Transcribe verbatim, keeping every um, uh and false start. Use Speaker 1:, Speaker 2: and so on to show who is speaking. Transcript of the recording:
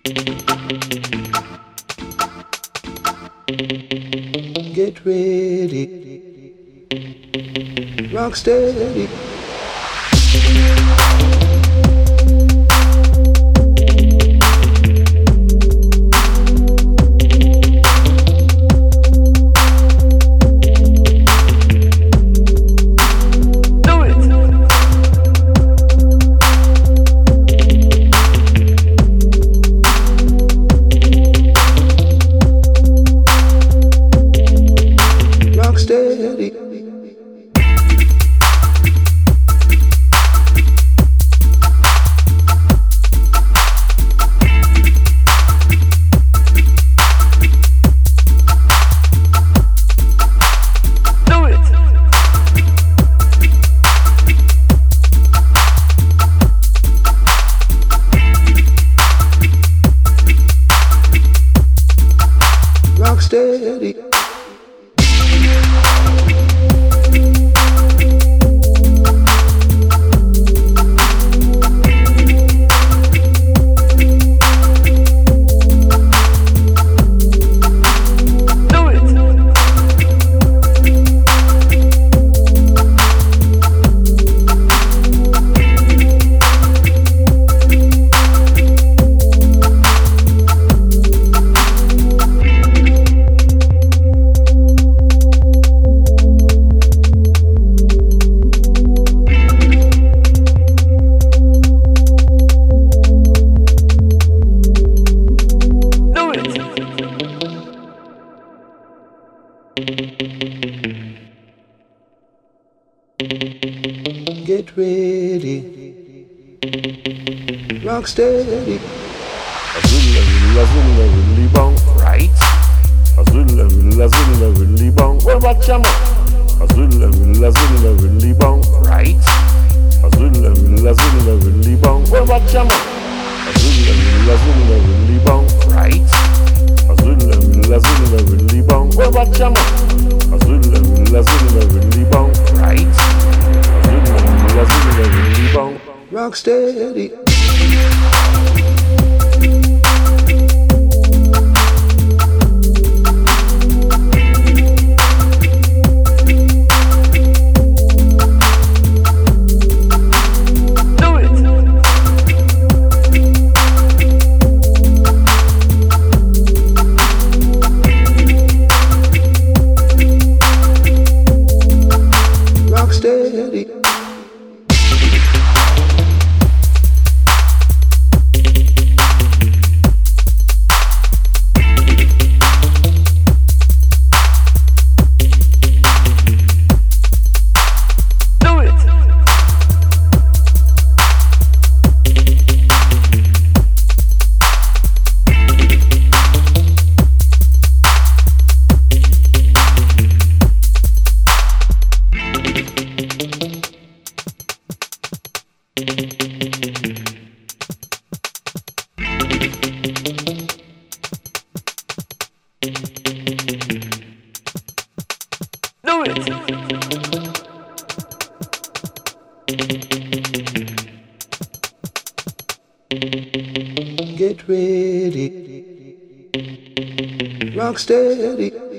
Speaker 1: Get ready, rock steady. Steady. Do it. Rock steady. Get ready, rock steady.
Speaker 2: Azula, azula, really bong, right? Azula, azula, really bong. What about Chama? Azula, azula, really bong, right? Azula, azula, really bong. What about Chama? Azula, azula, really bong, right? Azula, azula, really bong. What about Chama? Azula, azula, really bong, right? Azula, azula, really bong.
Speaker 1: Rock steady. Steady. Do it. Get ready, rock steady.